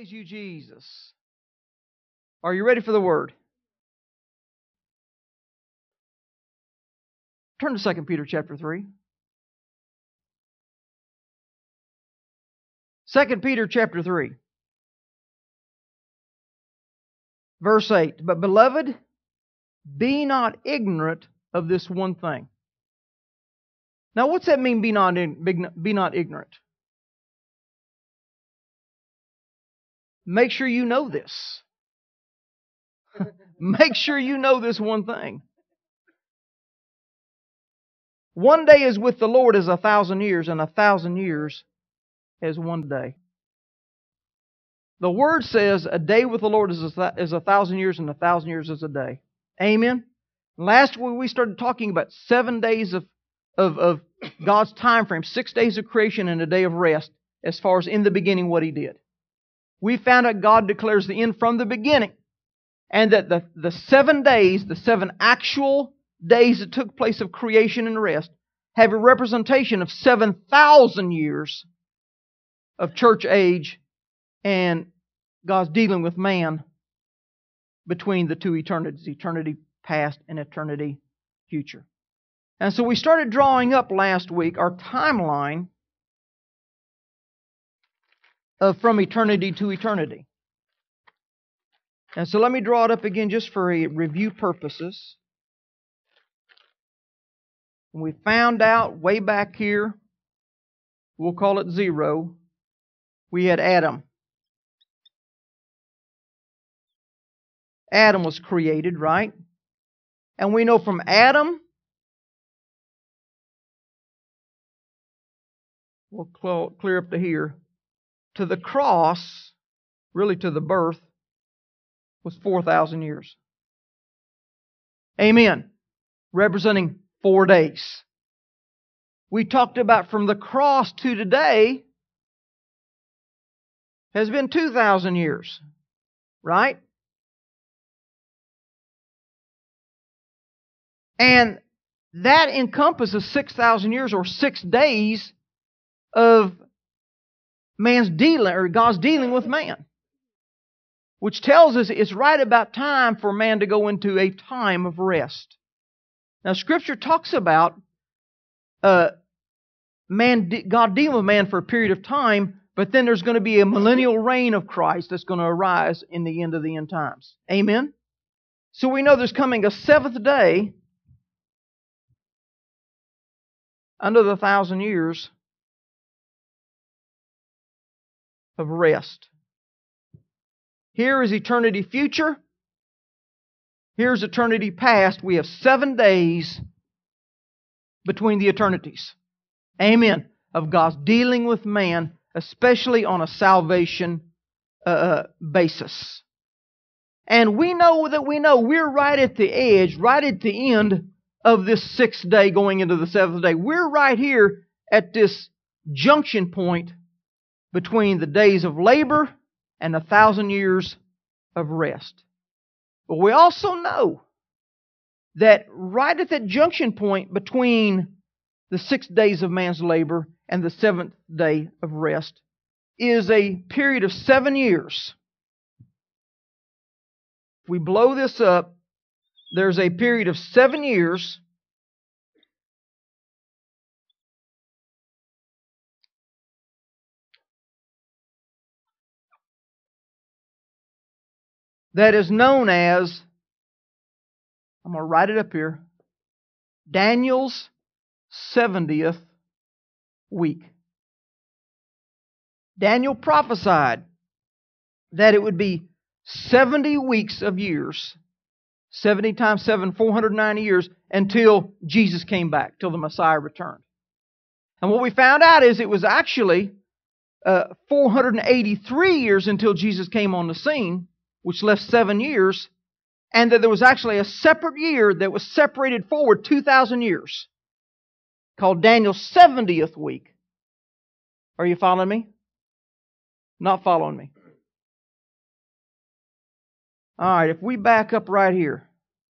Praise you, Jesus. Are you ready for the Word? Turn to 2 Peter chapter 3. 2 Peter chapter 3. Verse 8. But beloved, be not ignorant of this one thing. Now what's that mean, be not ignorant? Make sure you know this. Make sure you know this one thing. One day is with the Lord as 1,000 years, and 1,000 years as one day. The Word says a day with the Lord is 1,000 years, and 1,000 years is a day. Amen? Last week we started talking about 7 days of God's time frame, 6 days of creation and a day of rest, as far as in the beginning what He did. We found out God declares the end from the beginning, and that the 7 days, the 7 actual days that took place of creation and rest, have a representation of 7,000 years of church age and God's dealing with man between the two eternities, eternity past and eternity future. And so we started drawing up last week our timeline of from eternity to eternity. And so let me draw it up again just for review purposes. We found out way back here, we'll call it 0, we had Adam. Adam was created, right? And we know from Adam, we'll clear up to here, to the cross, really to the birth, was 4,000 years. Amen. Representing 4 days. We talked about from the cross to today has been 2,000 years. Right? And that encompasses 6,000 years or 6 days of man's dealing, or God's dealing with man. Which tells us it's right about time for man to go into a time of rest. Now Scripture talks about God dealing with man for a period of time, but then there's going to be a millennial reign of Christ that's going to arise in the end of the end times. Amen? So we know there's coming a 7th day under the 1,000 years of rest. Here is eternity future. Here's eternity past. We have 7 days between the eternities. Amen. Of God's dealing with man, especially on a salvation basis. And we know we're right at the edge, right at the end of this 6th day going into the 7th day. We're right here at this junction point between the days of labor and 1,000 years of rest. But we also know that right at that junction point between the 6 days of man's labor and the 7th day of rest is a period of 7 years. If we blow this up, there's a period of 7 years that is known as, I'm going to write it up here, Daniel's 70th week. Daniel prophesied that it would be 70 weeks of years, 70 times 7, 490 years, until Jesus came back, till the Messiah returned. And what we found out is it was actually 483 years until Jesus came on the scene, which left 7 years, and that there was actually a separate year that was separated forward 2,000 years, called Daniel's 70th week. Are you following me? Not following me. All right, if we back up right here,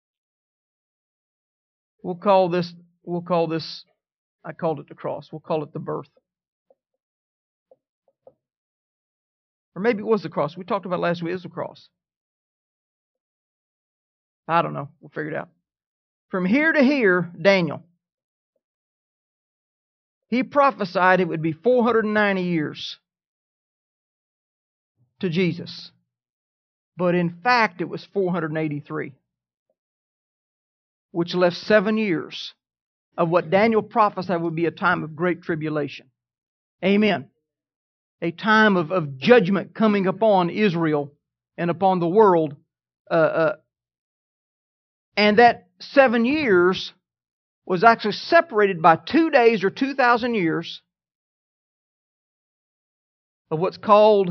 we'll call this, I called it the cross, we'll call it the birth. Or maybe it was the cross. We talked about last week. It was the cross. I don't know. We'll figure it out. From here to here, Daniel, he prophesied it would be 490 years to Jesus. But in fact, it was 483, which left 7 years of what Daniel prophesied would be a time of great tribulation. Amen. A time of judgment coming upon Israel and upon the world. And that 7 years was actually separated by 2 days or 2,000 years of what's called,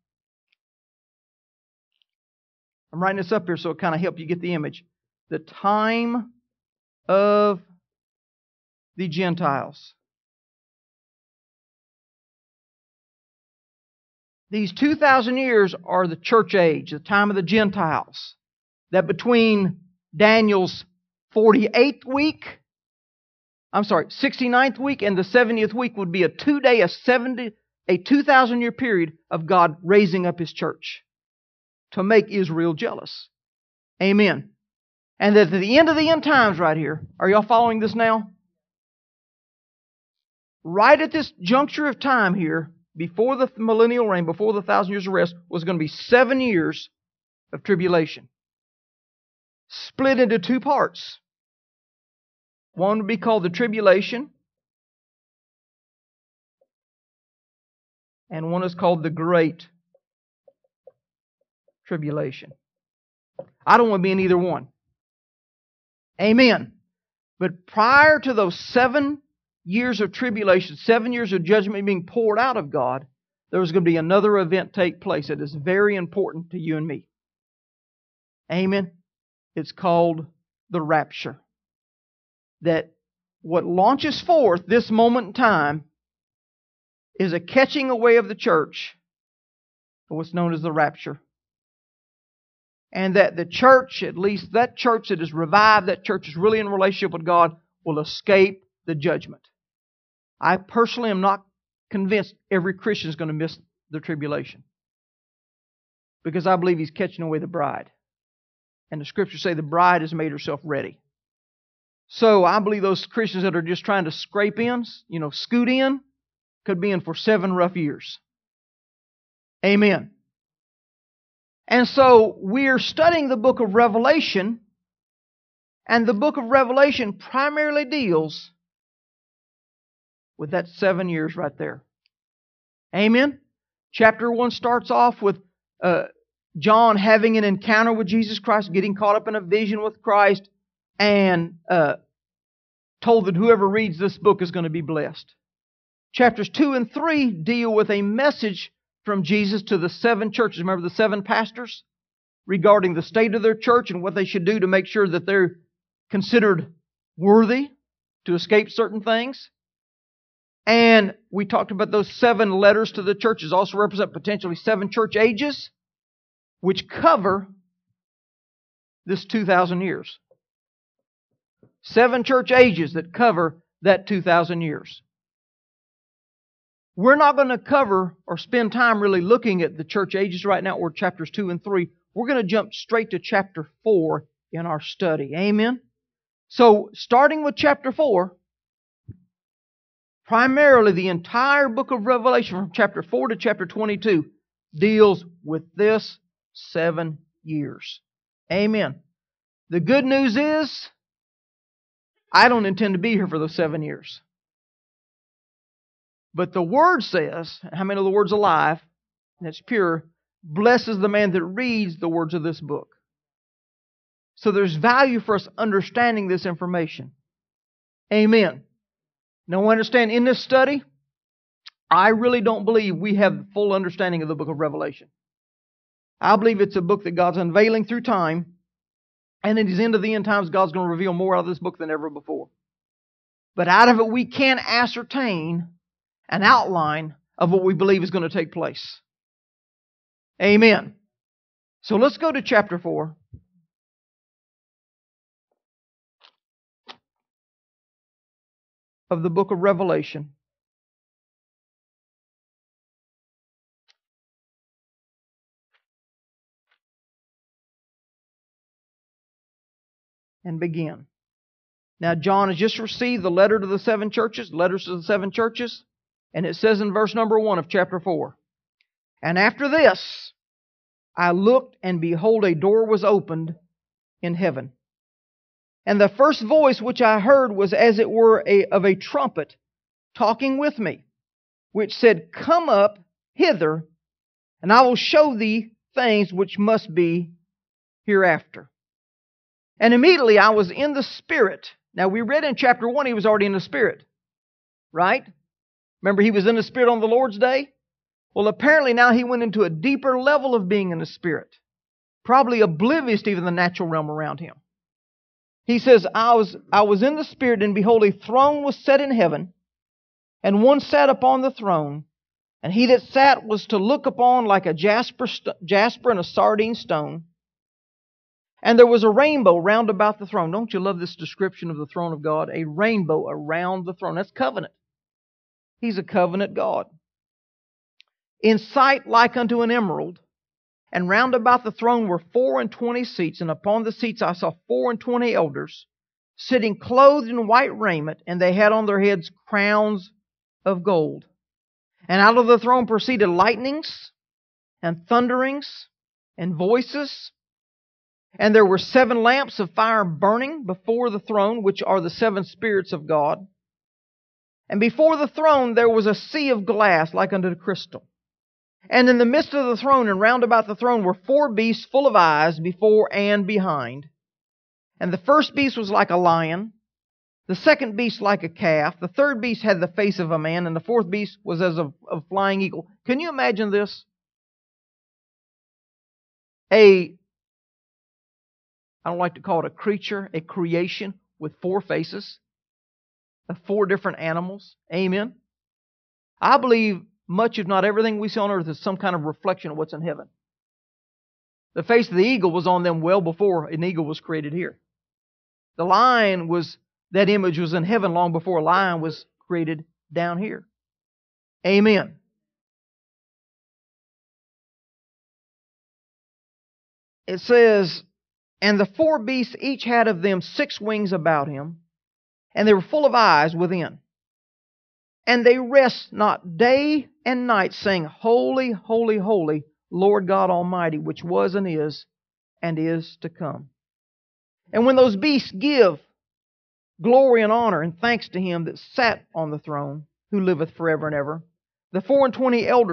I'm writing this up here so it kind of help you get the image, the time of the Gentiles. These 2,000 years are the church age, the time of the Gentiles. That between Daniel's 69th week and the 70th week would be a 2-day, a 2,000-year period of God raising up His church to make Israel jealous. Amen. And that at the end of the end times right here, are y'all following this now? Right at this juncture of time here, before the millennial reign, before the 1,000 years of rest, was going to be 7 years of tribulation. Split into 2 parts. One would be called the tribulation, and one is called the great tribulation. I don't want to be in either one. Amen. But prior to those 7 years of tribulation, 7 years of judgment being poured out of God, there was going to be another event take place that is very important to you and me. Amen. It's called the rapture. That what launches forth this moment in time is a catching away of the church, what's known as the rapture. And that the church, at least that church that is revived, that church is really in relationship with God, will escape the judgment. I personally am not convinced every Christian is going to miss the tribulation, because I believe he's catching away the bride. And the Scriptures say the bride has made herself ready. So I believe those Christians that are just trying to scrape in, scoot in, could be in for 7 rough years. Amen. And so we're studying the book of Revelation, and the book of Revelation primarily deals with that 7 years right there. Amen. Chapter 1 starts off with John having an encounter with Jesus Christ, getting caught up in a vision with Christ, and told that whoever reads this book is going to be blessed. Chapters 2 and 3 deal with a message from Jesus to the 7 churches. Remember the 7 pastors? Regarding the state of their church and what they should do to make sure that they're considered worthy to escape certain things. And we talked about those 7 letters to the churches also represent potentially 7 church ages, which cover this 2,000 years. 7 church ages that cover that 2,000 years. We're not going to cover or spend time really looking at the church ages right now, or chapters 2 and 3. We're going to jump straight to chapter 4 in our study. Amen? So, starting with chapter 4, primarily the entire book of Revelation from chapter 4 to chapter 22 deals with this 7 years. Amen. The good news is, I don't intend to be here for those 7 years. But the Word says, how many of the Word's alive, and it's pure, blesses the man that reads the words of this book. So there's value for us understanding this information. Amen. Now understand, in this study, I really don't believe we have the full understanding of the book of Revelation. I believe it's a book that God's unveiling through time, and at the end of the end times, God's going to reveal more out of this book than ever before. But out of it, we can ascertain an outline of what we believe is going to take place. Amen. So let's go to chapter 4. Of the book of Revelation. and begin. Now, John has just received the letter to the seven churches, letters to the seven churches, and it says in verse number 1 of chapter 4, "And after this I looked, and behold, a door was opened in heaven. And the first voice which I heard was as it were of a trumpet talking with me, which said, Come up hither, and I will show thee things which must be hereafter. And immediately I was in the Spirit." Now we read in chapter 1 he was already in the Spirit, right? Remember he was in the Spirit on the Lord's day? Well, apparently now he went into a deeper level of being in the Spirit, probably oblivious to even the natural realm around him. He says, I was in the Spirit, and behold, a throne was set in heaven, and one sat upon the throne, and he that sat was to look upon like a jasper and a sardine stone. And there was a rainbow round about the throne. Don't you love this description of the throne of God? A rainbow around the throne. That's covenant. He's a covenant God. In sight like unto an emerald, and round about the throne were 24 seats, and upon the seats I saw 24 elders, sitting clothed in white raiment, and they had on their heads crowns of gold. And out of the throne proceeded lightnings, and thunderings, and voices. And there were 7 lamps of fire burning before the throne, which are the 7 spirits of God. And before the throne there was a sea of glass like unto crystal. And in the midst of the throne and round about the throne were 4 beasts full of eyes before and behind. And the first beast was like a lion, the second beast like a calf, the third beast had the face of a man, and the fourth beast was as a flying eagle. Can you imagine this? I don't like to call it a creature, a creation with 4 faces, of 4 different animals. Amen. I believe much, if not everything we see on earth, is some kind of reflection of what's in heaven. The face of the eagle was on them well before an eagle was created here. The lion that image was in heaven long before a lion was created down here. Amen. It says, and the 4 beasts each had of them 6 wings about him, and they were full of eyes within. And they rest not day and night, saying, Holy, holy, holy, Lord God Almighty, which was and is to come. And when those beasts give glory and honor and thanks to Him that sat on the throne, who liveth forever and ever, the 24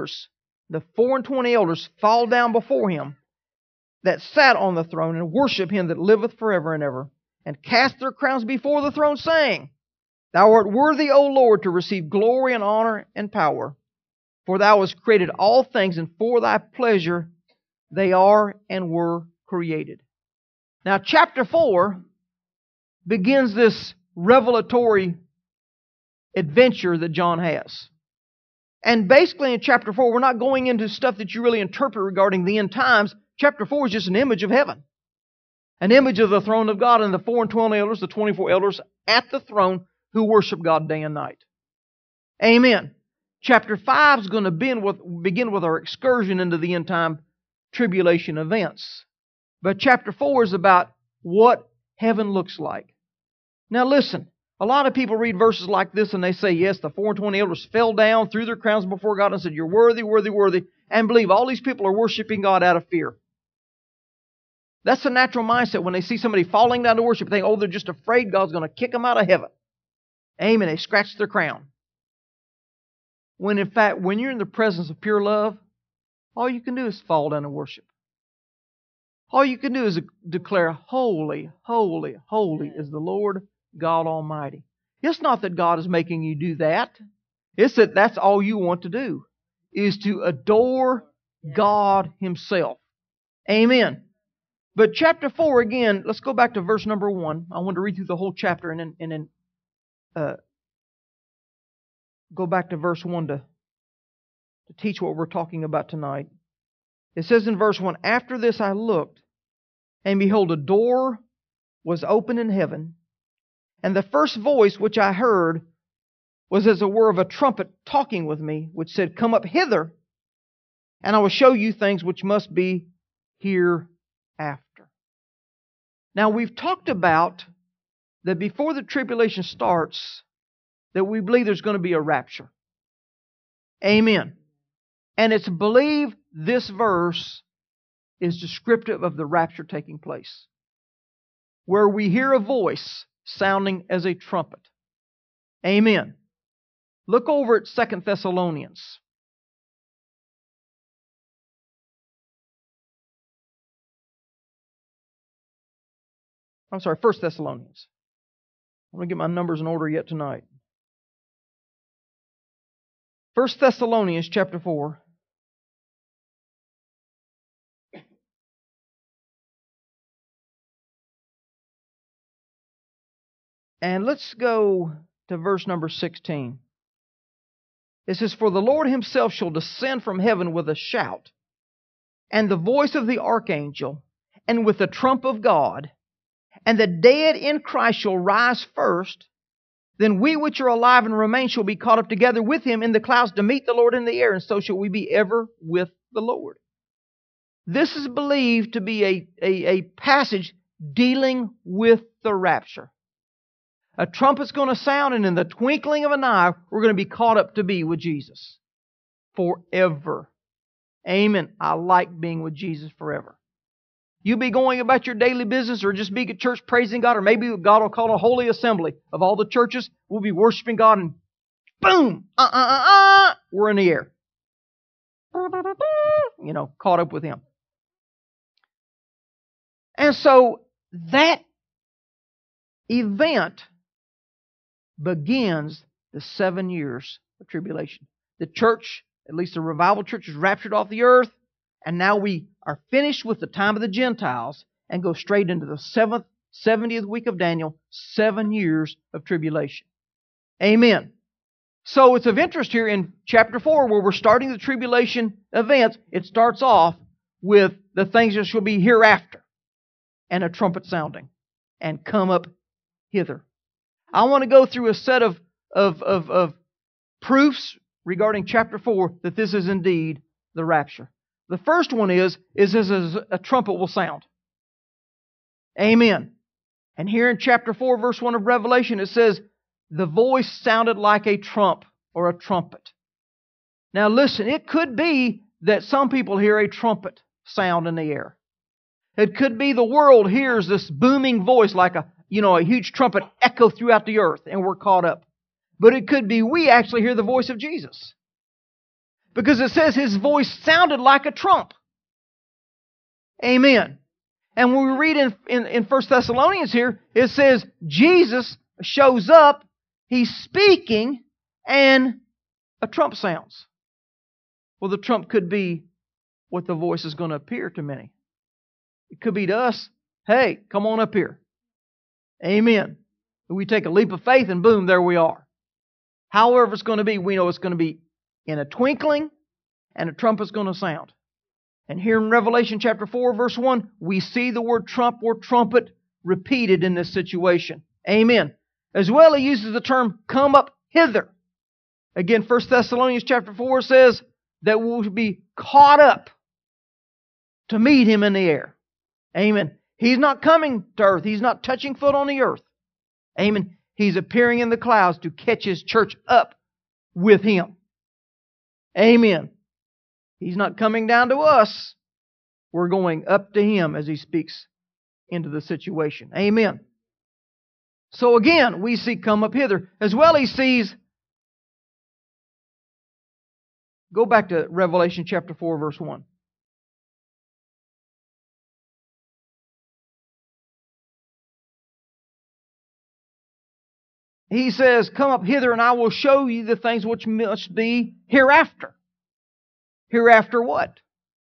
elders fall down before Him that sat on the throne, and worship Him that liveth forever and ever, and cast their crowns before the throne, saying, Thou art worthy, O Lord, to receive glory and honor and power, for Thou hast created all things, and for Thy pleasure they are and were created. Now, chapter 4 begins this revelatory adventure that John has. And basically in chapter 4, we're not going into stuff that you really interpret regarding the end times. Chapter 4 is just an image of heaven. An image of the throne of God and the 24 elders, the 24 elders at the throne who worship God day and night. Amen. Chapter 5 is going to begin with our excursion into the end time tribulation events. But chapter 4 is about what heaven looks like. Now listen, a lot of people read verses like this and they say, yes, the 24 elders fell down, threw their crowns before God and said, You're worthy, worthy, worthy, and believe all these people are worshiping God out of fear. That's the natural mindset when they see somebody falling down to worship. They think, they're just afraid God's going to kick them out of heaven. Amen. They scratch their crown. When in fact, when you're in the presence of pure love, all you can do is fall down and worship. All you can do is declare, Holy, holy, holy is the Lord God Almighty. It's not that God is making you do that. It's that that's all you want to do, is to adore God Himself. Amen. But chapter 4, again, let's go back to verse number 1. I want to read through the whole chapter and then go back to verse 1 to teach what we're talking about tonight. It says in verse 1, After this I looked, and behold, a door was open in heaven, and the first voice which I heard was as it were of a trumpet talking with me, which said, Come up hither, and I will show you things which must be hereafter. Now, we've talked about that before the tribulation starts, that we believe there's going to be a rapture. Amen. And it's believed this verse is descriptive of the rapture taking place, where we hear a voice sounding as a trumpet. Amen. Look over at 2 Thessalonians. I'm sorry, 1 Thessalonians. I'm going to get my numbers in order yet tonight. 1 Thessalonians chapter 4. And let's go to verse number 16. It says, "For the Lord himself shall descend from heaven with a shout, and the voice of the archangel, and with the trump of God, and the dead in Christ shall rise first. Then we which are alive and remain shall be caught up together with him in the clouds to meet the Lord in the air, and so shall we be ever with the Lord." This is believed to be a passage dealing with the rapture. A trumpet's going to sound, and in the twinkling of an eye, we're going to be caught up to be with Jesus forever. Amen. I like being with Jesus forever. You be going about your daily business, or just be at church praising God, or maybe God will call a holy assembly of all the churches. We'll be worshiping God, and boom, we're in the air. Caught up with Him. And so that event begins the 7 years of tribulation. The church, at least the revival church, is raptured off the earth, and now we are finished with the time of the Gentiles and go straight into the 70th week of Daniel, 7 years of tribulation. Amen. So it's of interest here in chapter 4, where we're starting the tribulation events. It starts off with the things that shall be hereafter, and a trumpet sounding, and come up hither. I want to go through a set of proofs regarding chapter 4 that this is indeed the rapture. The first one is a trumpet will sound. Amen. And here in chapter 4, verse 1 of Revelation, it says, the voice sounded like a trump or a trumpet. Now listen, it could be that some people hear a trumpet sound in the air. It could be the world hears this booming voice like a huge trumpet echo throughout the earth, and we're caught up. But it could be we actually hear the voice of Jesus, because it says His voice sounded like a trump. Amen. And when we read in 1 Thessalonians here, it says Jesus shows up, He's speaking, and a trump sounds. Well, the trump could be what the voice is going to appear to many. It could be to us, hey, come on up here. Amen. We take a leap of faith and boom, there we are. However it's going to be, we know it's going to be in a twinkling, and a trumpet's going to sound. And here in Revelation chapter 4, verse 1, we see the word trump or trumpet repeated in this situation. Amen. As well, he uses the term come up hither. Again, 1 Thessalonians chapter 4 says that we'll be caught up to meet Him in the air. Amen. He's not coming to earth. He's not touching foot on the earth. Amen. He's appearing in the clouds to catch His church up with Him. Amen. He's not coming down to us. We're going up to Him as He speaks into the situation. Amen. So again, we see come up hither. As well, He sees, go back to Revelation chapter 4, verse 1. He says, come up hither and I will show you the things which must be hereafter. Hereafter what?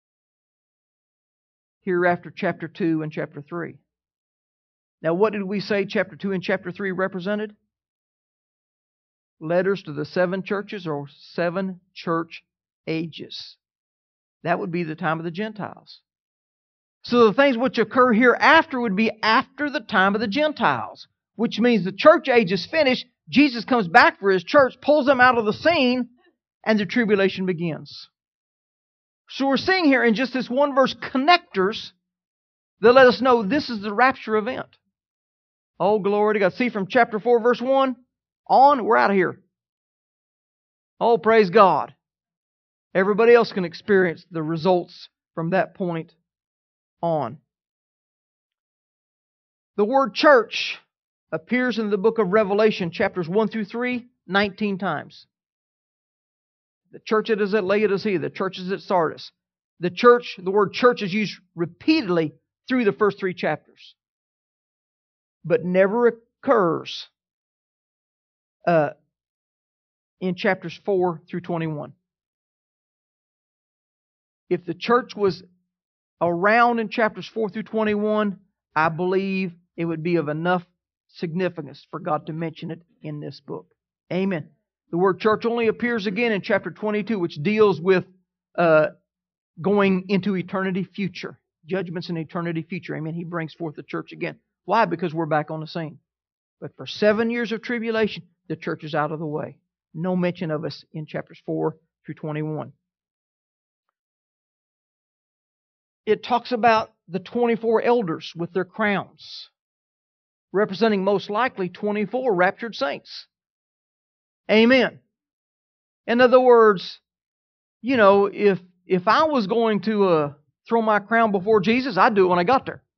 Hereafter chapter 2 and chapter 3. Now what did we say chapter 2 and chapter 3 represented? Letters to the 7 churches or 7 church ages. That would be the time of the Gentiles. So the things which occur hereafter would be after the time of the Gentiles, which means the church age is finished. Jesus comes back for His church, pulls them out of the scene, and the tribulation begins. So we're seeing here in just this one verse connectors that let us know this is the rapture event. Oh, glory to God. See, from chapter 4, verse 1 on, we're out of here. Oh, praise God. Everybody else can experience the results from that point on. The word church appears in the book of Revelation, chapters 1 through 3, 19 times. The church that is at Laodicea, the church is at Sardis. The word church is used repeatedly through the first 3 chapters, but never occurs in chapters 4 through 21. If the church was around in chapters 4 through 21, I believe it would be of enough significance for God to mention it in this book. Amen. The word church only appears again in chapter 22, which deals with going into eternity future. Judgments in eternity future. Amen. He brings forth the church again. Why? Because we're back on the scene. But for 7 years of tribulation, the church is out of the way. No mention of us in chapters 4 through 21. It talks about the 24 elders with their crowns, representing most likely 24 raptured saints. Amen. In other words, if I was going to throw my crown before Jesus, I'd do it when I got there.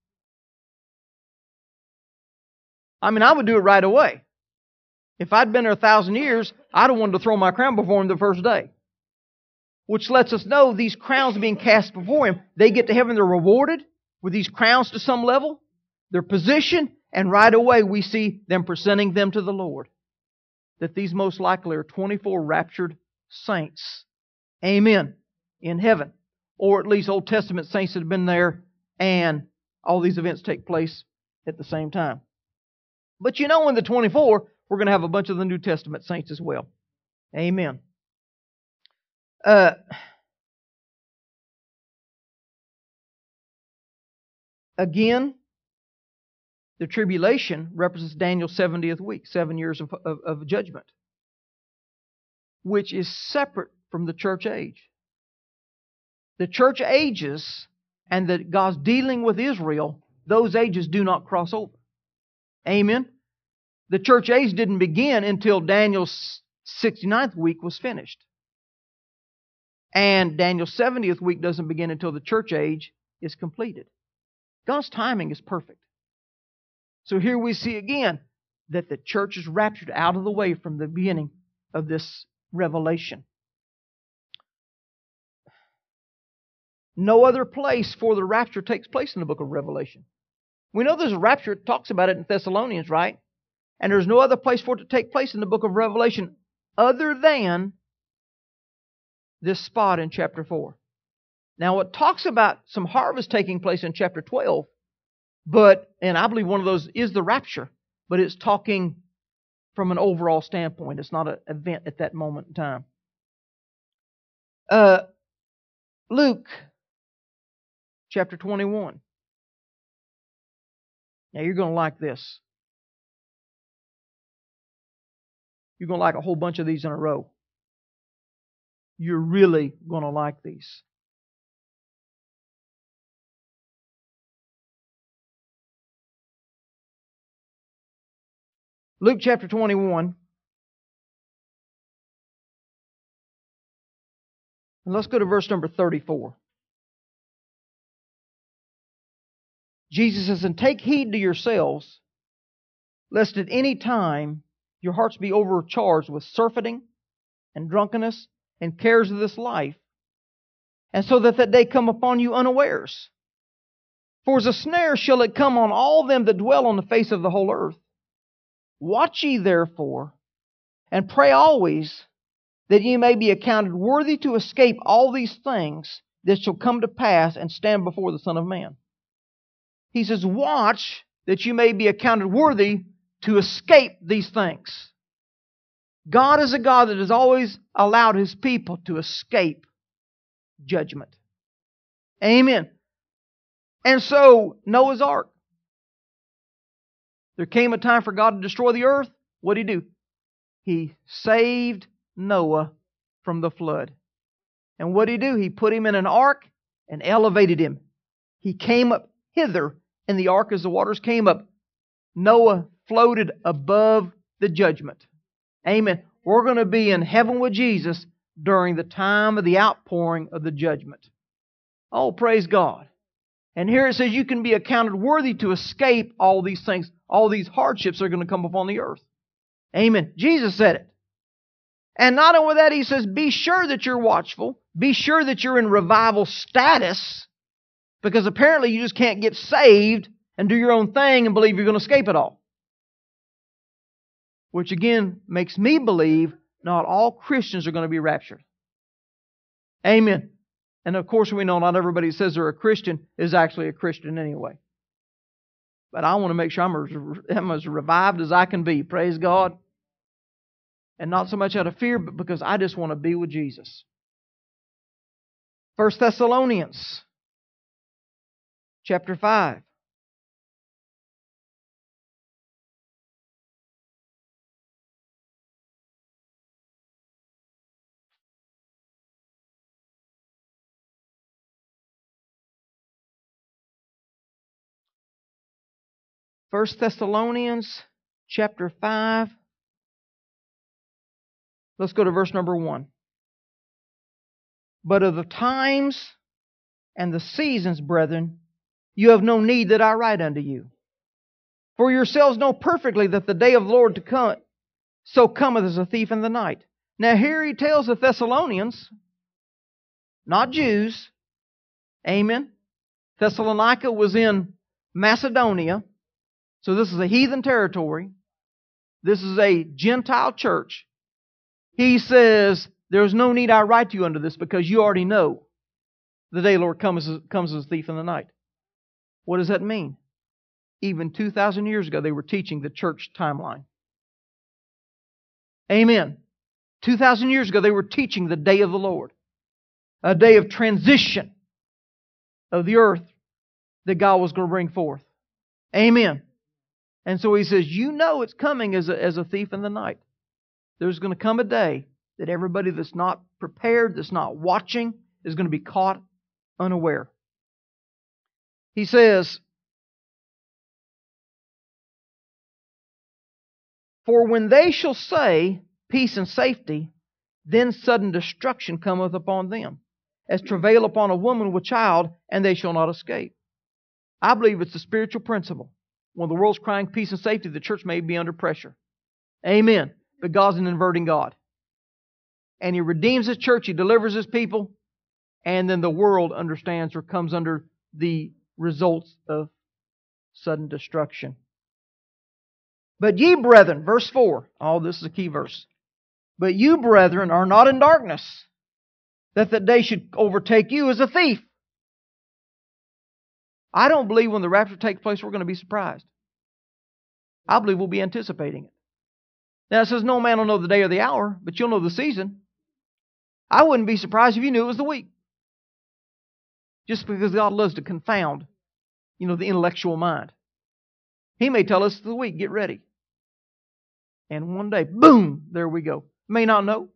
I would do it right away. If I'd been there 1,000 years, I'd have wanted to throw my crown before Him the first day. Which lets us know these crowns being cast before Him, they get to heaven, they're rewarded with these crowns to some level, their position, and right away we see them presenting them to the Lord. That these most likely are 24 raptured saints. Amen. In heaven. Or at least Old Testament saints that have been there, and all these events take place at the same time. But in the 24, we're going to have a bunch of the New Testament saints as well. Amen. Again, the tribulation represents Daniel's 70th week, 7 years of judgment, which is separate from the church age. The church ages and that God's dealing with Israel, those ages do not cross over. Amen. The church age didn't begin until Daniel's 69th week was finished. And Daniel's 70th week doesn't begin until the church age is completed. God's timing is perfect. So here we see again that the church is raptured out of the way from the beginning of this revelation. No other place for the rapture takes place in the book of Revelation. We know there's a rapture. It talks about it in Thessalonians, right? And there's no other place for it to take place in the book of Revelation other than this spot in chapter 4. Now it talks about some harvest taking place in chapter 12, and I believe one of those is the rapture, but it's talking from an overall standpoint. It's not an event at that moment in time. Luke chapter 21. Now you're going to like this. You're going to like a whole bunch of these in a row. You're really going to like these. Luke chapter 21. And let's go to verse number 34. Jesus says, "And take heed to yourselves, lest at any time your hearts be overcharged with surfeiting and drunkenness and cares of this life, and so that day come upon you unawares. For as a snare shall it come on all them that dwell on the face of the whole earth. Watch ye therefore, and pray always, that ye may be accounted worthy to escape all these things that shall come to pass and stand before the Son of Man." He says, watch that you may be accounted worthy to escape these things. God is a God that has always allowed His people to escape judgment. Amen. And so, Noah's Ark. There came a time for God to destroy the earth. What did He do? He saved Noah from the flood. And what did He do? He put him in an ark and elevated him. He came up. hither in the ark as the waters came up. Noah floated above the judgment. Amen. We're going to be in heaven with Jesus during the time of the outpouring of the judgment. Oh, praise God. And here it says you can be accounted worthy to escape all these things. All these hardships are going to come upon the earth. Amen. Jesus said it. And not only that, He says, be sure that you're watchful. Be sure that you're in revival status. Because apparently you just can't get saved and do your own thing and believe you're going to escape it all. Which again makes me believe not all Christians are going to be raptured. Amen. And of course we know not everybody who says they're a Christian is actually a Christian anyway. But I want to make sure I'm as revived as I can be. Praise God. And not so much out of fear, but because I just want to be with Jesus. 1 Thessalonians chapter 5. First Thessalonians chapter 5. Let's go to verse number 1. But of the times and the seasons, brethren, you have no need that I write unto you. For yourselves know perfectly that the day of the Lord to come, so cometh as a thief in the night. Now here he tells the Thessalonians, not Jews, amen. Thessalonica was in Macedonia, so this is a heathen territory. This is a Gentile church. He says, there's no need I write to you unto this because you already know the day of the Lord comes as a thief in the night. What does that mean? Even 2,000 years ago, they were teaching the church timeline. Amen. 2,000 years ago, they were teaching the day of the Lord. A day of transition of the earth that God was going to bring forth. Amen. And so He says, you know it's coming as a thief in the night. There's going to come a day that everybody that's not prepared, that's not watching, is going to be caught unaware. He says, for when they shall say, peace and safety, then sudden destruction cometh upon them, as travail upon a woman with child, and they shall not escape. I believe it's a spiritual principle. When the world's crying peace and safety, the church may be under pressure. Amen. But God's an inverting God. And He redeems His church, He delivers His people, and then the world understands or comes under the results of sudden destruction. But ye, brethren, verse 4. Oh, this is a key verse. But you, brethren, are not in darkness, that the day should overtake you as a thief. I don't believe when the rapture takes place we're going to be surprised. I believe we'll be anticipating it. Now it says no man will know the day or the hour, but you'll know the season. I wouldn't be surprised if you knew it was the week. Just because God loves to confound, the intellectual mind. He may tell us the week, get ready. And one day, boom, there we go. May not know.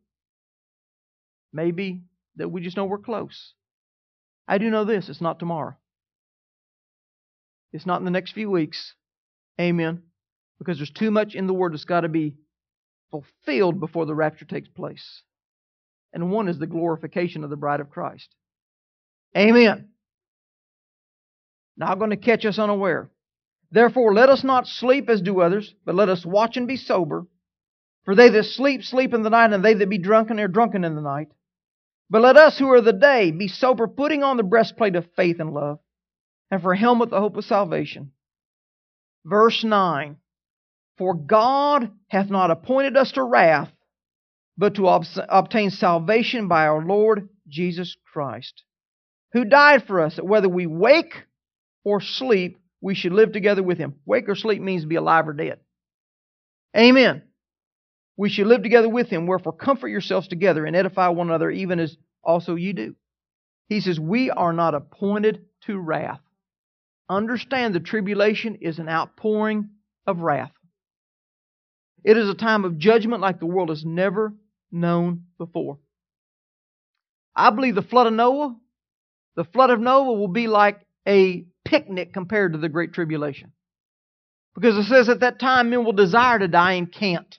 Maybe that we just know we're close. I do know this, it's not tomorrow. It's not in the next few weeks. Amen. Because there's too much in the Word that's got to be fulfilled before the rapture takes place. And one is the glorification of the bride of Christ. Amen. Not going to catch us unaware. Therefore, let us not sleep as do others, but let us watch and be sober. For they that sleep, sleep in the night, and they that be drunken are drunken in the night. But let us who are the day be sober, putting on the breastplate of faith and love, and for a helmet the hope of salvation. Verse 9. For God hath not appointed us to wrath, but to obtain salvation by our Lord Jesus Christ, who died for us, that whether we wake or sleep, we should live together with Him. Wake or sleep means to be alive or dead. Amen. We should live together with Him. Wherefore comfort yourselves together and edify one another, even as also ye do. He says, we are not appointed to wrath. Understand the tribulation is an outpouring of wrath. It is a time of judgment like the world has never known before. I believe the flood of Noah will be like a picnic compared to the Great Tribulation. Because it says at that time men will desire to die and can't.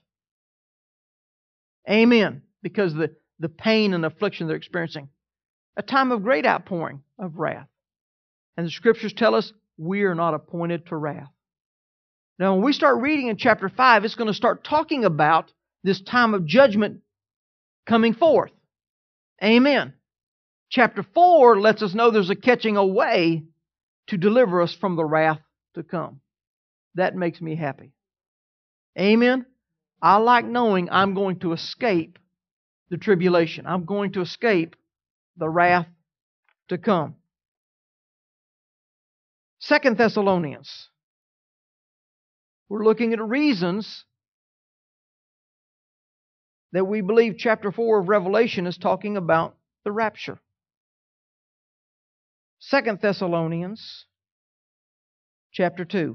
Amen. Because the pain and affliction they're experiencing. A time of great outpouring of wrath. And the Scriptures tell us we are not appointed to wrath. Now when we start reading in chapter 5, it's going to start talking about this time of judgment coming forth. Amen. Chapter 4 lets us know there's a catching away to deliver us from the wrath to come. That makes me happy. Amen. I like knowing I'm going to escape the tribulation. I'm going to escape the wrath to come. 2 Thessalonians. We're looking at reasons that we believe chapter 4 of Revelation is talking about the rapture. 2 Thessalonians chapter 2.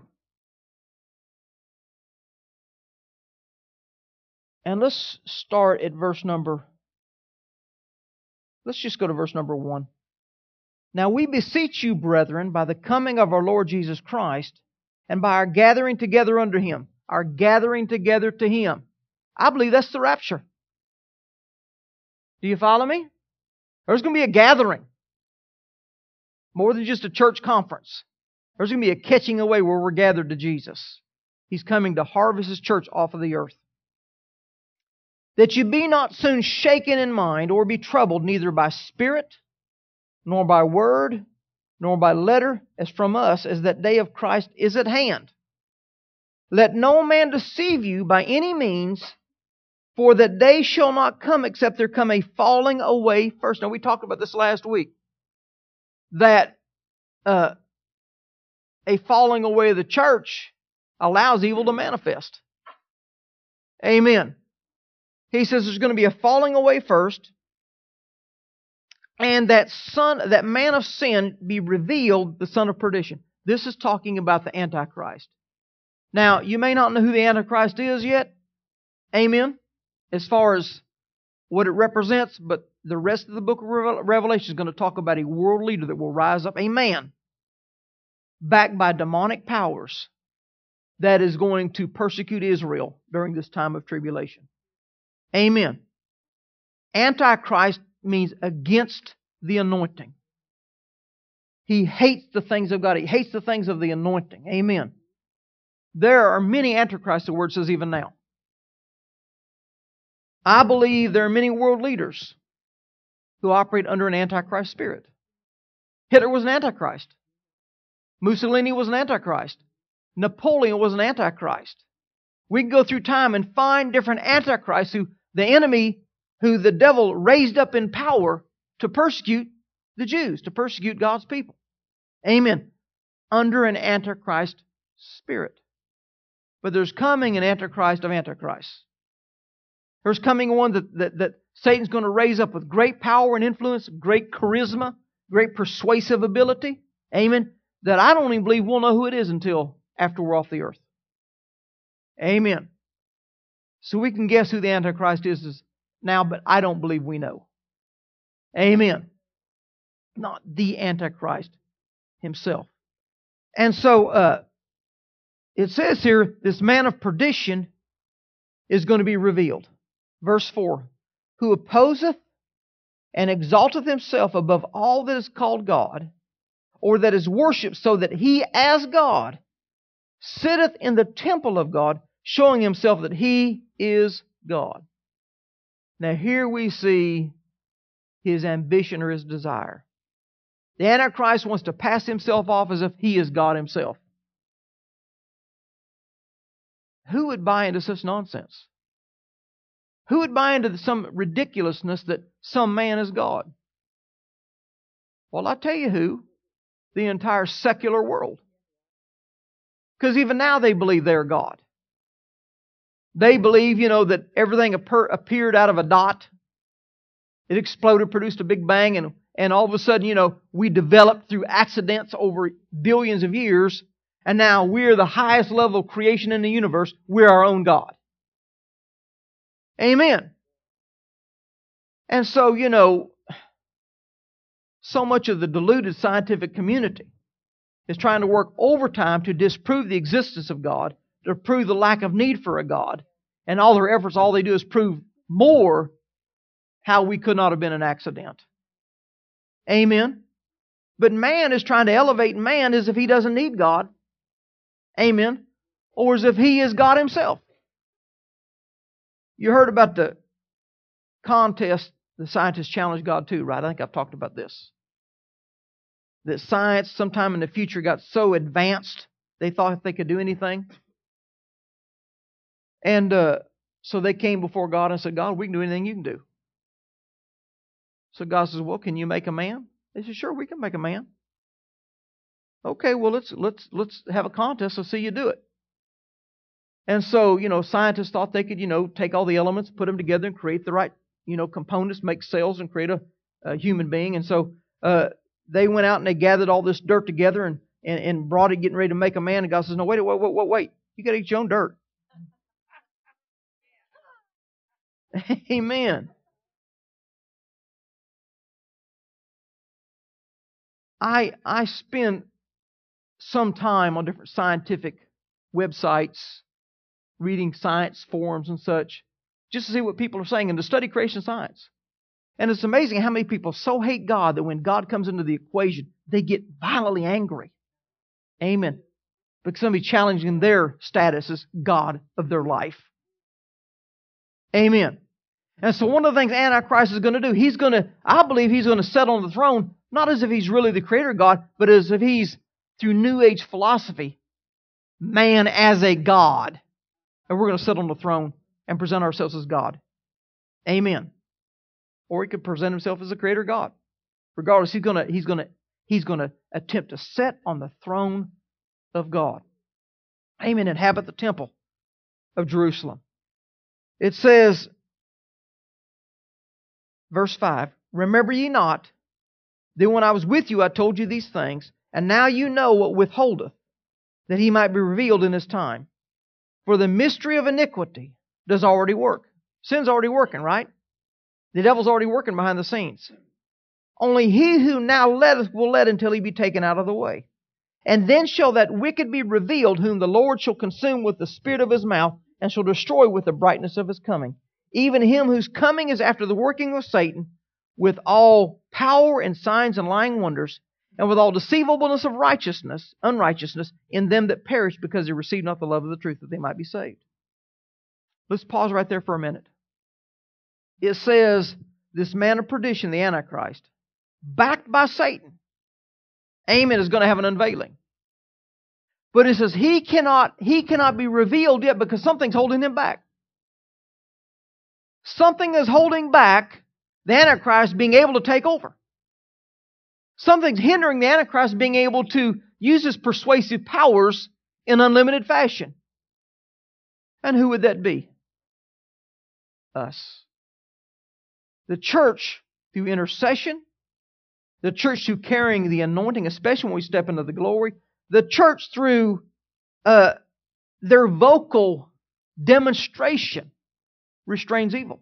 And let's start at let's just go to verse number 1. Now we beseech you, brethren, by the coming of our Lord Jesus Christ, and by our gathering together under Him, our gathering together to Him. I believe that's the rapture. Do you follow me? There's going to be a gathering. More than just a church conference. There's going to be a catching away where we're gathered to Jesus. He's coming to harvest His church off of the earth. That you be not soon shaken in mind, or be troubled, neither by spirit, nor by word, nor by letter, as from us, as that day of Christ is at hand. Let no man deceive you by any means, for that day shall not come except there come a falling away first. Now we talked about this last week. That a falling away of the church allows evil to manifest. Amen. He says there's going to be a falling away first, and that man of sin be revealed, the son of perdition. This is talking about the Antichrist. Now, you may not know who the Antichrist is yet. Amen. As far as what it represents, but the rest of the book of Revelation is going to talk about a world leader that will rise up, a man, backed by demonic powers, that is going to persecute Israel during this time of tribulation. Amen. Antichrist means against the anointing. He hates the things of God. He hates the things of the anointing. Amen. There are many Antichrists, the Word says, even now. I believe there are many world leaders who operate under an Antichrist spirit. Hitler was an Antichrist. Mussolini was an Antichrist. Napoleon was an Antichrist. We can go through time and find different Antichrists who the enemy, who the devil raised up in power to persecute the Jews, to persecute God's people. Amen. Under an Antichrist spirit. But there's coming an Antichrist of Antichrists. There's coming one that Satan's going to raise up with great power and influence, great charisma, great persuasive ability. Amen. That I don't even believe we'll know who it is until after we're off the earth. Amen. So we can guess who the Antichrist is now, but I don't believe we know. Amen. Not the Antichrist himself. And so it says here, this man of perdition is going to be revealed. Verse 4, who opposeth and exalteth himself above all that is called God, or that is worshipped, so that he as God sitteth in the temple of God, showing himself that he is God. Now here we see his ambition or his desire. The Antichrist wants to pass himself off as if he is God himself. Who would buy into such nonsense? Who would buy into some ridiculousness that some man is God? Well, I'll tell you who. The entire secular world. Because even now they believe they're God. They believe, that everything appeared out of a dot. It exploded, produced a big bang, and all of a sudden, we developed through accidents over billions of years, and now we're the highest level of creation in the universe. We're our own God. Amen. And so, so much of the deluded scientific community is trying to work overtime to disprove the existence of God, to prove the lack of need for a God. And all their efforts, all they do is prove more how we could not have been an accident. Amen. But man is trying to elevate man as if he doesn't need God. Amen. Or as if he is God himself. You heard about the contest the scientists challenged God to, right? I think I've talked about this. That science sometime in the future got so advanced they thought they could do anything. And so they came before God and said, God, we can do anything you can do. So God says, well, can you make a man? They said, sure, we can make a man. Okay, well, let's have a contest. Let's see you do it. And so, scientists thought they could, take all the elements, put them together and create the right, components, make cells and create a human being. And so they went out and they gathered all this dirt together and brought it, getting ready to make a man. And God says, no, wait. You got to eat your own dirt. Amen. I spend some time on different scientific websites, reading science forums and such, just to see what people are saying and to study creation science. And it's amazing how many people so hate God that when God comes into the equation, they get violently angry. Amen. Because somebody challenging their status as God of their life. Amen. And so one of the things Antichrist is going to do, I believe he's going to sit on the throne, not as if he's really the creator of God, but as if he's, through New Age philosophy, man as a God. And we're going to sit on the throne and present ourselves as God. Amen. Or he could present himself as the creator God. Regardless, he's going to attempt to sit on the throne of God. Amen. Inhabit the temple of Jerusalem. It says, verse 5, remember ye not, that when I was with you I told you these things, and now you know what withholdeth, that he might be revealed in his time. For the mystery of iniquity does already work. Sin's already working, right? The devil's already working behind the scenes. Only he who now letteth will let until he be taken out of the way. And then shall that wicked be revealed, whom the Lord shall consume with the spirit of his mouth, and shall destroy with the brightness of his coming. Even him whose coming is after the working of Satan, with all power and signs and lying wonders, and with all deceivableness of unrighteousness in them that perish, because they receive not the love of the truth, that they might be saved. Let's pause right there for a minute. It says, this man of perdition, the Antichrist, backed by Satan, amen, is going to have an unveiling. But it says he cannot be revealed yet because something's holding him back. Something is holding back the Antichrist being able to take over. Something's hindering the Antichrist being able to use his persuasive powers in unlimited fashion. And who would that be? Us. The church, through intercession, the church through carrying the anointing, especially when we step into the glory, the church through their vocal demonstration restrains evil.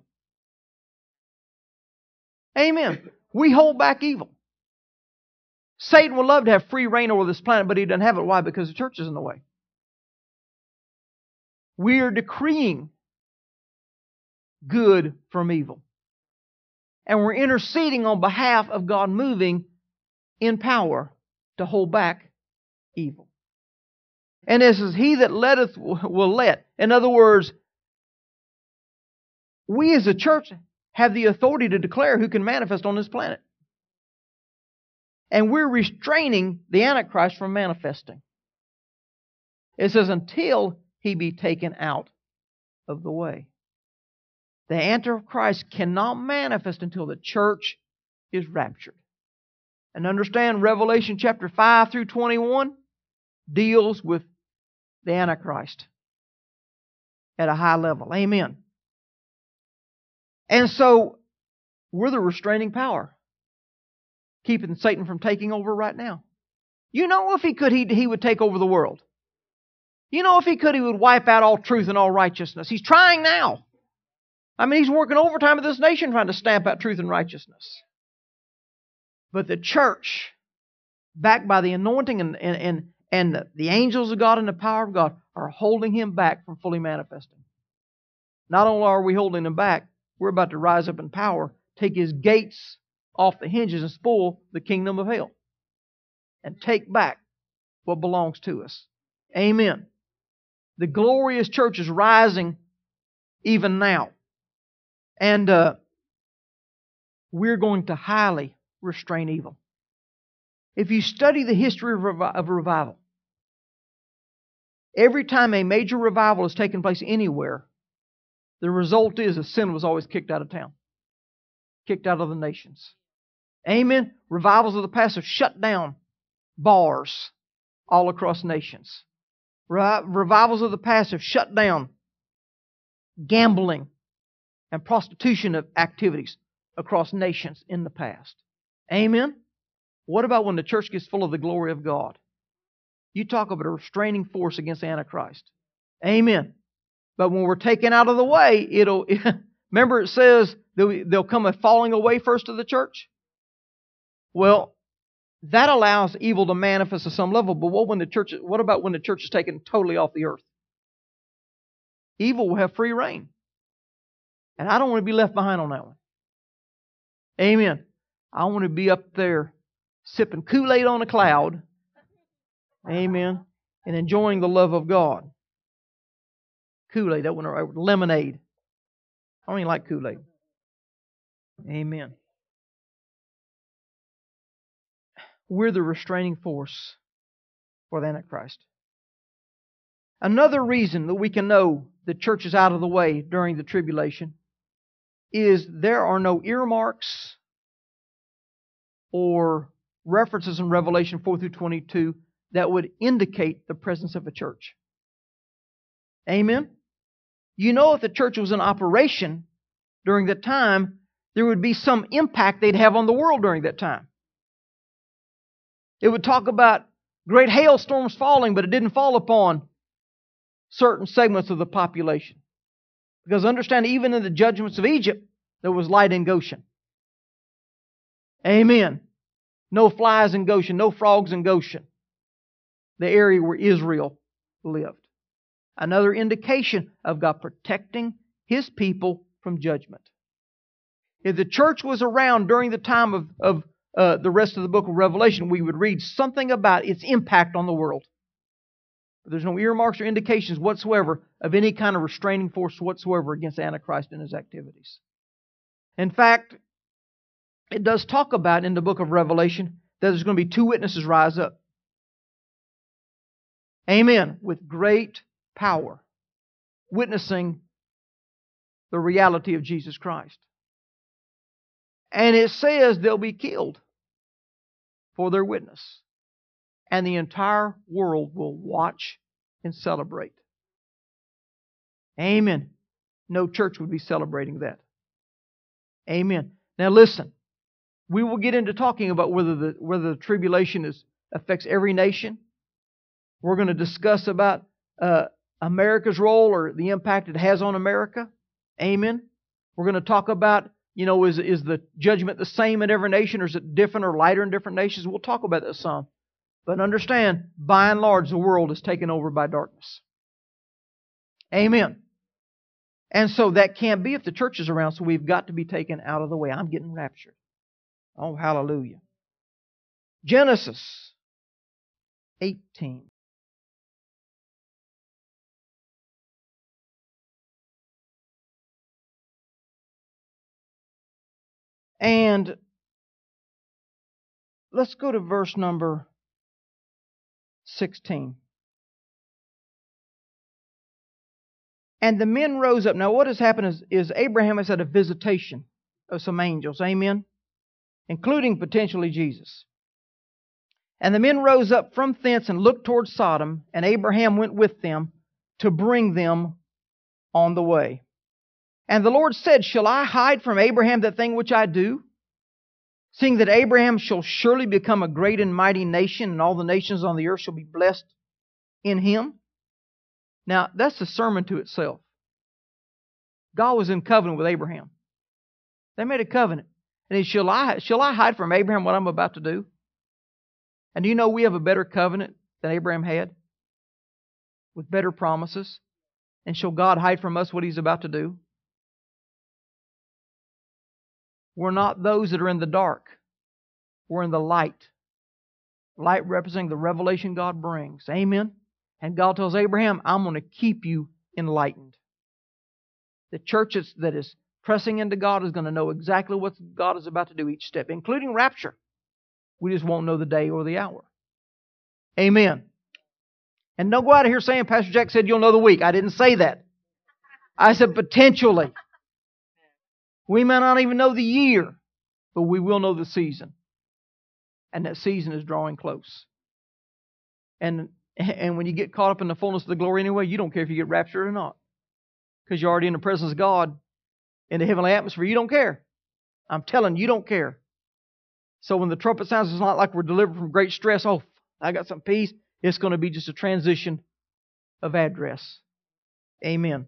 Amen. We hold back evil. Satan would love to have free reign over this planet, but he doesn't have it. Why? Because the church is in the way. We are decreeing good from evil. And we're interceding on behalf of God moving in power to hold back evil. And this is he that letteth will let. In other words, we as a church have the authority to declare who can manifest on this planet. And we're restraining the Antichrist from manifesting. It says, until he be taken out of the way. The Antichrist cannot manifest until the church is raptured. And understand, Revelation chapter 5 through 21 deals with the Antichrist at a high level. Amen. And so, we're the restraining power, keeping Satan from taking over right now. You know, if he could, he would take over the world. You know, if he could, he would wipe out all truth and all righteousness. He's trying now. I mean, he's working overtime in this nation trying to stamp out truth and righteousness. But the church backed by the anointing and the angels of God and the power of God, are holding him back from fully manifesting. Not only are we holding him back, we're about to rise up in power, take his gates off the hinges and spoil the kingdom of hell. And take back what belongs to us. Amen. The glorious church is rising even now. And we're going to highly restrain evil. If you study the history of revival, every time a major revival has taken place anywhere, the result is that sin was always kicked out of town, kicked out of the nations. Amen. Revivals of the past have shut down bars all across nations. Revivals of the past have shut down gambling and prostitution activities across nations in the past. Amen. What about when the church gets full of the glory of God? You talk about a restraining force against Antichrist. Amen. But when we're taken out of the way, remember it says there'll come a falling away first of the church? Well, that allows evil to manifest at some level. But what about when the church is taken totally off the earth? Evil will have free reign. And I don't want to be left behind on that one. Amen. I want to be up there sipping Kool-Aid on a cloud. Amen. And enjoying the love of God. Kool-Aid, that one, or lemonade. I don't even like Kool-Aid. Amen. We're the restraining force for the Antichrist. Another reason that we can know the church is out of the way during the tribulation is there are no earmarks or references in Revelation 4 through 22 that would indicate the presence of a church. Amen? You know, if the church was in operation during that time, there would be some impact they'd have on the world during that time. It would talk about great hailstorms falling, but it didn't fall upon certain segments of the population. Because understand, even in the judgments of Egypt, there was light in Goshen. Amen. No flies in Goshen, no frogs in Goshen, the area where Israel lived. Another indication of God protecting His people from judgment. If the church was around during the time of the rest of the book of Revelation, we would read something about its impact on the world. But there's no earmarks or indications whatsoever of any kind of restraining force whatsoever against Antichrist and his activities. In fact, it does talk about in the book of Revelation that there's going to be two witnesses rise up. Amen. With great power, witnessing the reality of Jesus Christ. And it says they'll be killed for their witness. And the entire world will watch and celebrate. Amen. No church would be celebrating that. Amen. Now listen, we will get into talking about whether the tribulation affects every nation. We're going to discuss about America's role or the impact it has on America. Amen. We're going to talk about, is the judgment the same in every nation, or is it different or lighter in different nations? We'll talk about that some. But understand, by and large, the world is taken over by darkness. Amen. And so that can't be if the church is around, so we've got to be taken out of the way. I'm getting raptured. Oh, hallelujah. Genesis 18. And let's go to verse number 16. And the men rose up. Now what has happened is Abraham has had a visitation of some angels. Amen? Including potentially Jesus. And the men rose up from thence and looked toward Sodom, and Abraham went with them to bring them on the way. And the Lord said, Shall I hide from Abraham that thing which I do? Seeing that Abraham shall surely become a great and mighty nation, and all the nations on the earth shall be blessed in him. Now, that's a sermon to itself. God was in covenant with Abraham. They made a covenant. And he said, Shall I hide from Abraham what I'm about to do? And do you know we have a better covenant than Abraham had? With better promises? And shall God hide from us what He's about to do? We're not those that are in the dark. We're in the light. Light representing the revelation God brings. Amen? And God tells Abraham, I'm going to keep you enlightened. The church that is pressing into God is going to know exactly what God is about to do each step, including rapture. We just won't know the day or the hour. Amen. And don't go out of here saying, Pastor Jack said you'll know the week. I didn't say that. I said potentially. We may not even know the year, but we will know the season. And that season is drawing close. And when you get caught up in the fullness of the glory anyway, you don't care if you get raptured or not. Because you're already in the presence of God in the heavenly atmosphere. You don't care. I'm telling you, you don't care. So when the trumpet sounds, it's not like we're delivered from great stress. Oh, I got some peace. It's going to be just a transition of address. Amen.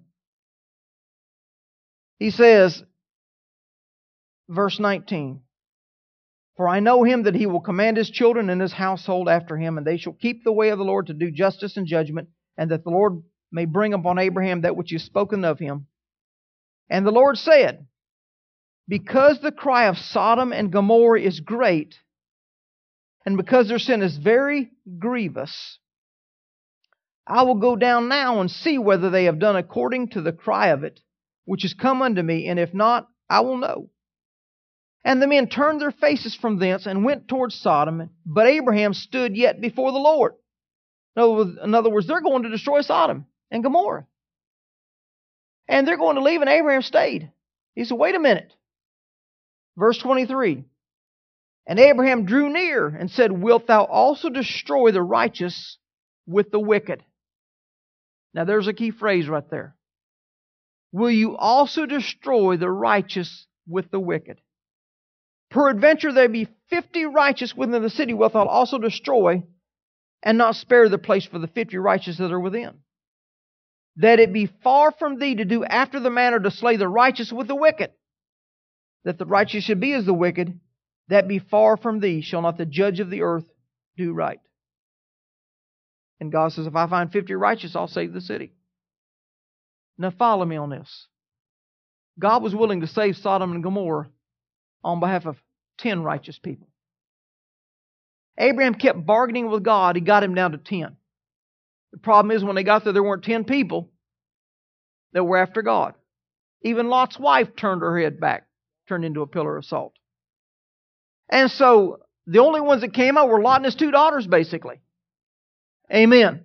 He says, verse 19, For I know him that he will command his children and his household after him, and they shall keep the way of the Lord to do justice and judgment, and that the Lord may bring upon Abraham that which is spoken of him. And the Lord said, Because the cry of Sodom and Gomorrah is great, and because their sin is very grievous, I will go down now and see whether they have done according to the cry of it, which is come unto me, and if not, I will know. And the men turned their faces from thence and went towards Sodom, but Abraham stood yet before the Lord. In other words, they're going to destroy Sodom and Gomorrah. And they're going to leave, and Abraham stayed. He said, wait a minute. Verse 23, And Abraham drew near and said, Wilt thou also destroy the righteous with the wicked? Now there's a key phrase right there. Will you also destroy the righteous with the wicked? Peradventure there be 50 righteous within the city, wilt thou also destroy, and not spare the place for the 50 righteous that are within? That it be far from thee to do after the manner to slay the righteous with the wicked. That the righteous should be as the wicked, that be far from thee. Shall not the judge of the earth do right? And God says, if I find 50 righteous, I'll save the city. Now follow me on this. God was willing to save Sodom and Gomorrah on behalf of 10 righteous people. Abraham kept bargaining with God. He got him down to 10. The problem is when they got there weren't 10 people that were after God. Even Lot's wife turned her head back, turned into a pillar of salt. And so the only ones that came out were Lot and his 2 daughters, basically. Amen.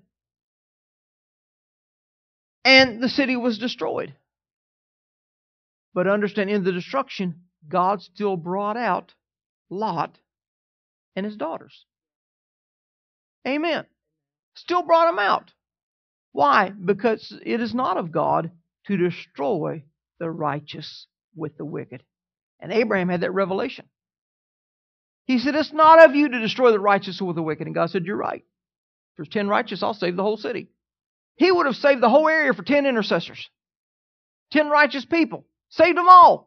And the city was destroyed. But understand, in the destruction, God still brought out Lot and his daughters. Amen. Still brought them out. Why? Because it is not of God to destroy the righteous with the wicked. And Abraham had that revelation. He said, it's not of you to destroy the righteous with the wicked. And God said, you're right. If there's 10 righteous, I'll save the whole city. He would have saved the whole area for 10 intercessors. 10 righteous people. Saved them all.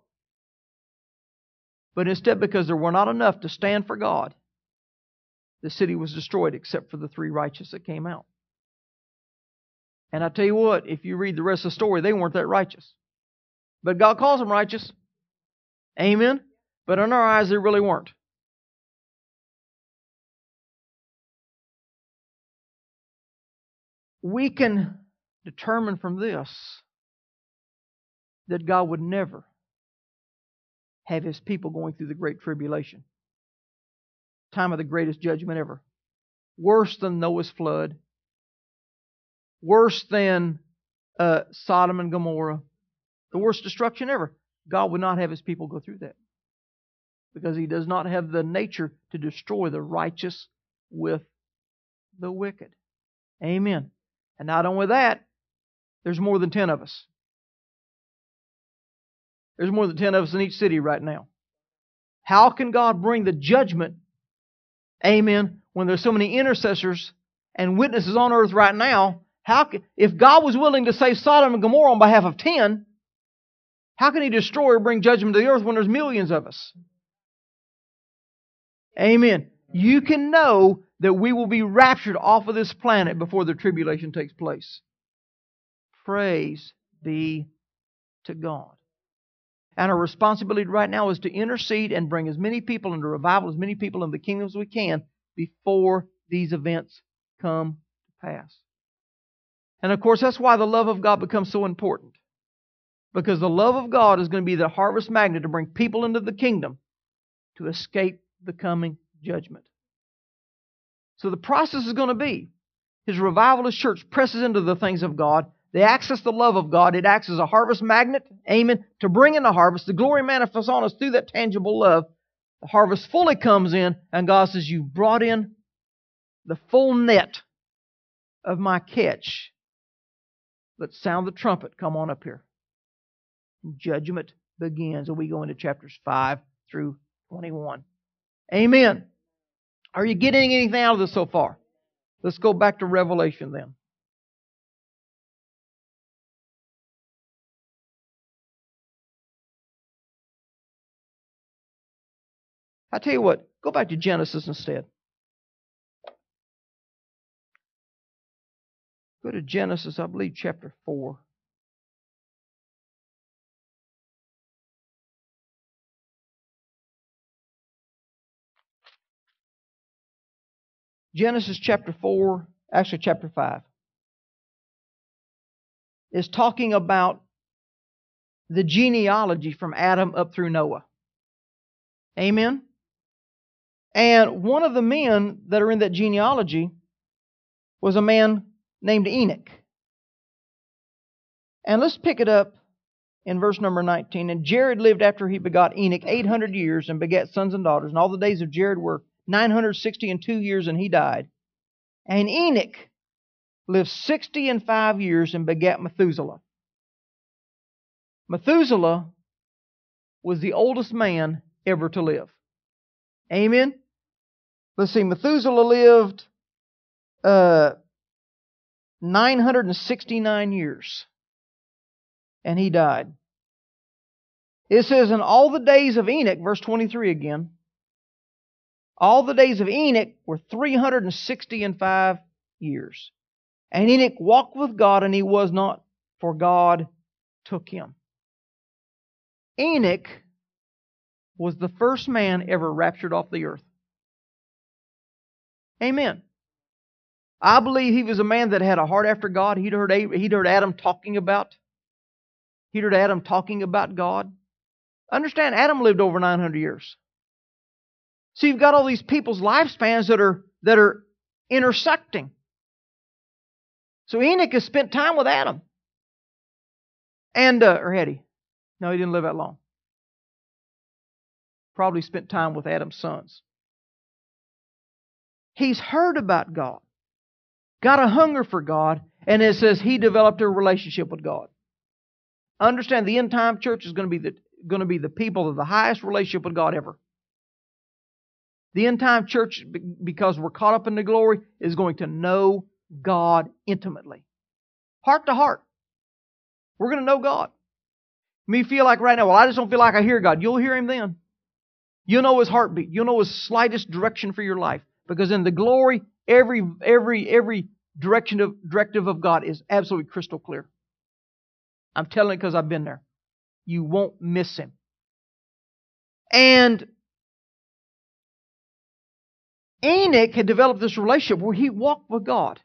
But instead, because there were not enough to stand for God, the city was destroyed except for the 3 righteous that came out. And I tell you what, if you read the rest of the story, they weren't that righteous. But God calls them righteous. Amen? But in our eyes, they really weren't. We can determine from this that God would never have His people going through the Great Tribulation. Time of the greatest judgment ever. Worse than Noah's flood. Worse than Sodom and Gomorrah. The worst destruction ever. God would not have His people go through that. Because He does not have the nature to destroy the righteous with the wicked. Amen. And not only that, there's more than 10 of us. There's more than 10 of us in each city right now. How can God bring the judgment, amen, when there's so many intercessors and witnesses on earth right now? If God was willing to save Sodom and Gomorrah on behalf of 10, how can He destroy or bring judgment to the earth when there's millions of us? Amen. You can know that we will be raptured off of this planet before the tribulation takes place. Praise be to God. And our responsibility right now is to intercede and bring as many people into revival, as many people in the kingdom as we can before these events come to pass. And of course, that's why the love of God becomes so important. Because the love of God is going to be the harvest magnet to bring people into the kingdom to escape the coming judgment. So the process is going to be, His revivalist church presses into the things of God. They access the love of God. It acts as a harvest magnet, amen, to bring in the harvest. The glory manifests on us through that tangible love. The harvest fully comes in, and God says, you brought in the full net of my catch. Let's sound the trumpet. Come on up here. Judgment begins, and we go into chapters 5 through 21. Amen. Are you getting anything out of this so far? Let's go back to Revelation then. I tell you what, go back to Genesis instead. Go to Genesis, I believe, chapter 4. Genesis chapter 4, actually chapter 5, is talking about the genealogy from Adam up through Noah. Amen? And one of the men that are in that genealogy was a man named Enoch. And let's pick it up in verse number 19. And Jared lived after he begot Enoch 800 years and begat sons and daughters. And all the days of Jared were 962 years, and he died. And Enoch lived 65 years and begat Methuselah. Methuselah was the oldest man ever to live. Amen? Let's see, Methuselah lived 969 years. And he died. It says, in all the days of Enoch, verse 23 again, all the days of Enoch were 365 years. And Enoch walked with God, and he was not, for God took him. Enoch was the first man ever raptured off the earth. Amen. I believe he was a man that had a heart after God. He'd heard Adam talking about God. Understand, Adam lived over 900 years. So you've got all these people's lifespans that are intersecting. So Enoch has spent time with Adam. Or had he? No, he didn't live that long. Probably spent time with Adam's sons. He's heard about God, got a hunger for God, and it says he developed a relationship with God. Understand, the end time church is going to be the people of the highest relationship with God ever. The end time church, because we're caught up in the glory, is going to know God intimately. Heart to heart. We're going to know God. Me feel like right now, well, I just don't feel like I hear God. You'll hear Him then. You'll know His heartbeat. You'll know His slightest direction for your life. Because in the glory, every directive of God is absolutely crystal clear. I'm telling it because I've been there. You won't miss Him. And Enoch had developed this relationship where he walked with God.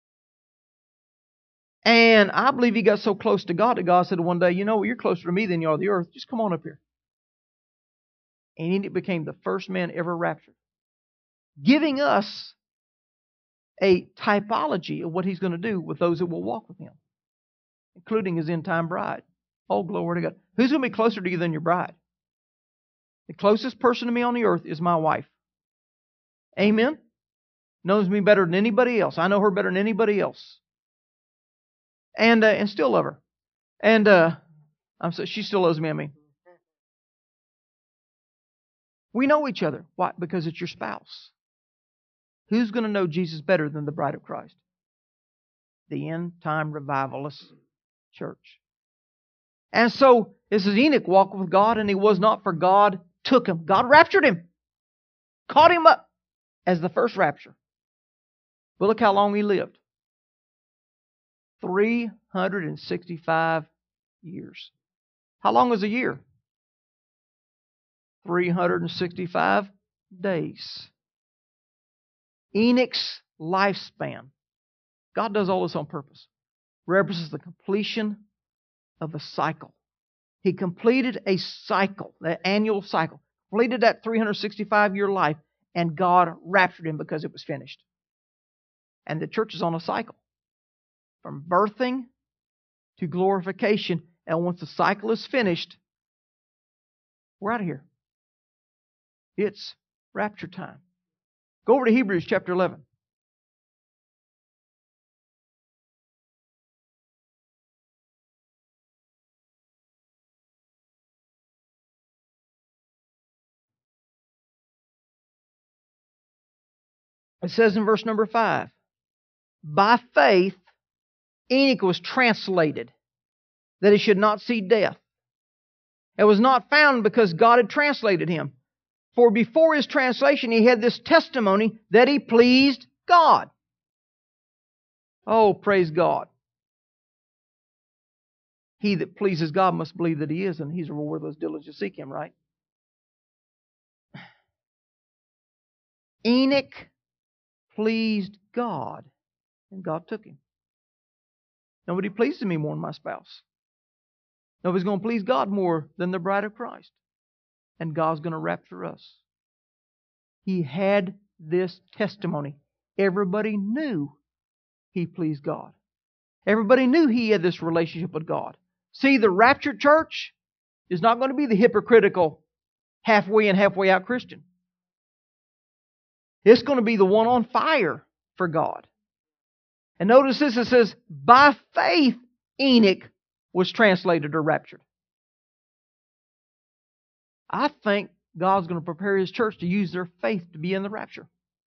And I believe he got so close to God that God said one day, you know, you're closer to me than you are the earth. Just come on up here. And Enoch became the first man ever raptured, giving us a typology of what He's going to do with those that will walk with Him, including His end-time bride. Oh, glory to God. Who's going to be closer to you than your bride? The closest person to me on the earth is my wife. Amen? Knows me better than anybody else. I know her better than anybody else. And still love her. And she still loves me, I mean. We know each other. Why? Because it's your spouse. Who's going to know Jesus better than the bride of Christ? The end-time revivalist church. And so, this is Enoch walked with God, and he was not, for God took him. God raptured him. Caught him up as the first rapture. But look how long he lived. 365 years. How long is a year? 365 days. Enoch's lifespan, God does all this on purpose, represents the completion of a cycle. He completed a cycle, that annual cycle, completed that 365-year life, and God raptured him because it was finished. And the church is on a cycle. From birthing to glorification. And once the cycle is finished, we're out of here. It's rapture time. Go over to Hebrews chapter 11. It says in verse number 5, by faith Enoch was translated, that he should not see death. It was not found because God had translated him. For before his translation, he had this testimony that he pleased God. Oh, praise God. He that pleases God must believe that he is, and he's a rewarder of those diligent seek him, right? Enoch pleased God, and God took him. Nobody pleases me more than my spouse. Nobody's going to please God more than the bride of Christ. And God's going to rapture us. He had this testimony. Everybody knew he pleased God. Everybody knew he had this relationship with God. See, the raptured church is not going to be the hypocritical halfway in, halfway out Christian. It's going to be the one on fire for God. And notice this, it says, by faith Enoch was translated or raptured. I think God's going to prepare His church to use their faith to be in the rapture.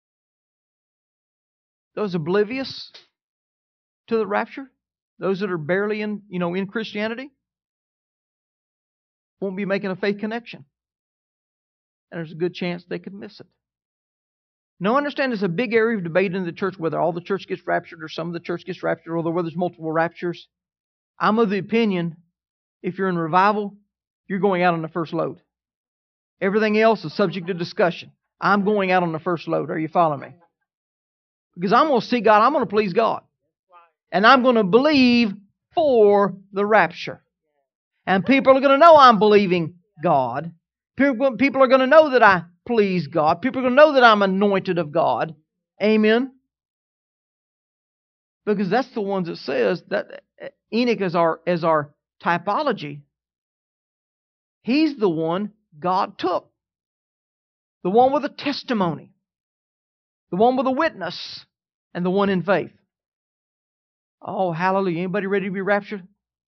Those oblivious to the rapture, those that are barely in Christianity, won't be making a faith connection. And there's a good chance they could miss it. Now understand there's a big area of debate in the church whether all the church gets raptured or some of the church gets raptured, or whether there's multiple raptures. I'm of the opinion, if you're in revival, you're going out on the first load. Everything else is subject to discussion. I'm going out on the first load. Are you following me? Because I'm going to see God. I'm going to please God. And I'm going to believe for the rapture. And people are going to know I'm believing God. People are going to know that I please God. People are going to know that I'm anointed of God. Amen? Because that's the ones that says that Enoch is our typology. He's the one God took. The one with a testimony. The one with a witness. And the one in faith. Oh, hallelujah. Anybody ready to be raptured?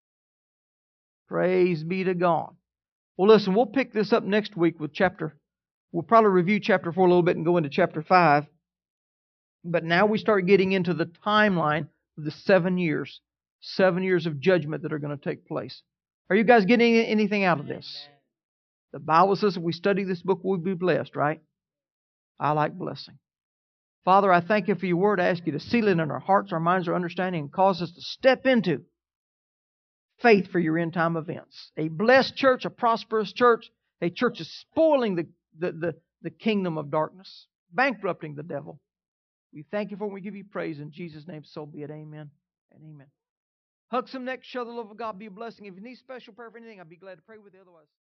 Praise be to God. Well, listen, we'll pick this up next week with we'll probably review chapter 4 a little bit and go into chapter 5. But now we start getting into the timeline of the 7 years. 7 years of judgment that are going to take place. Are you guys getting anything out of this? The Bible says if we study this book, we'll be blessed, right? I like blessing. Father, I thank You for Your word. I ask You to seal it in our hearts, our minds, our understanding, and cause us to step into faith for Your end time events. A blessed church, a prosperous church, a church that's spoiling the kingdom of darkness, bankrupting the devil. We thank You for it. We give You praise in Jesus' name. So be it. Amen and amen. Hug some neck, show the love of God, be a blessing. If you need special prayer for anything, I'd be glad to pray with you. Otherwise,